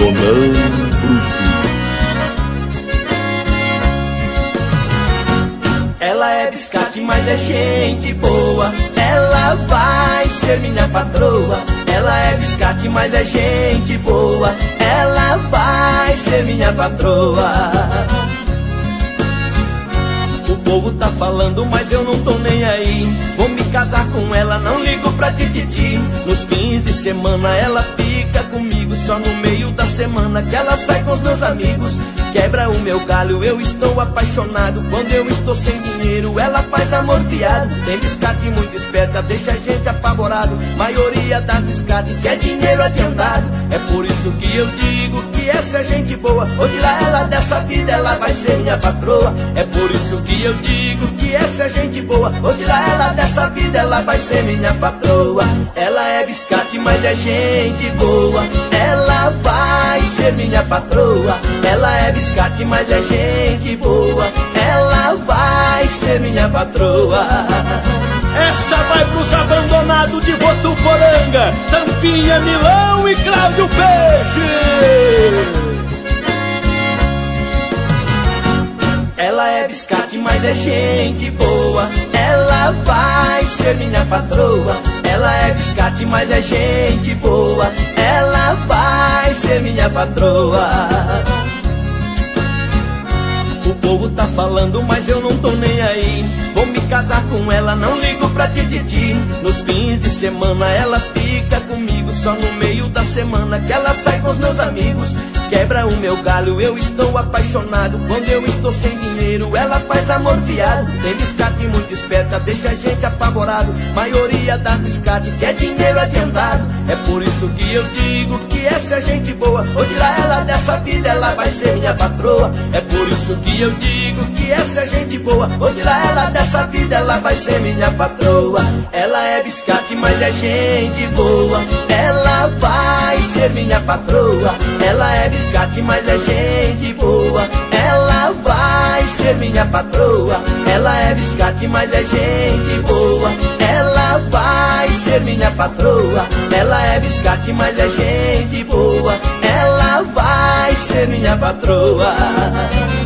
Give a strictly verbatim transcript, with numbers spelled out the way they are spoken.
Detonando Bruto. Ela é biscate, mas é gente boa. Ela vai ser minha patroa. Ela é biscate, mas é gente boa. Ela vai ser minha patroa. O povo tá falando, mas eu não tô nem aí. Vou me casar com ela, não ligo pra tititi. Nos fins de semana ela fica comigo. Só no meio da semana que ela sai com os meus amigos. Quebra o meu galho, eu estou apaixonado. Quando eu estou sem dinheiro, ela faz amor fiado. Tem biscate muito esperta, deixa a gente apavorado. Maioria das biscate quer dinheiro adiantado. É por isso que eu digo que essa é gente boa. Vou tirar ela dessa vida, ela vai ser minha patroa. É por isso que eu digo que essa é gente boa. Vou tirar ela dessa vida, ela vai ser minha patroa. Ela é biscate, mas é gente boa. Ela vai ser minha patroa. Ela é biscate, mas é gente boa. Ela vai ser minha patroa. Essa vai pros abandonados de Votuporanga, Tampinha, Milão e Cláudio Peixe. Ela é biscate, mas é gente boa. Ela vai ser minha patroa. Ela é biscate, mas é gente boa. Ela vai ser minha patroa. O povo tá falando, mas eu não tô nem aí. Vou me casar com ela, não ligo pra tititi. Nos fins de semana ela fica comigo. Só no meio da semana que ela sai com os meus amigos. Quebra o meu galho, eu estou apaixonado. Quando eu estou sem dinheiro, ela faz amor fiado. Tem biscate muito esperta, deixa a gente apavorado. Maioria das biscate quer dinheiro adiantado. É por isso que eu digo que essa é gente boa. Vou tirar ela dessa vida, ela vai ser minha patroa. É por isso que eu digo que essa é gente boa. Vou tirar ela dessa vida, ela vai ser minha patroa. Ela é biscate, mas é gente boa. Ela vai ser minha patroa. Ela é biscate, mas é gente boa. Ela vai ser minha patroa. Ela é biscate, mas é gente boa. Ela vai ser minha patroa. Ela é biscate, mas é gente boa. Ela vai ser minha patroa.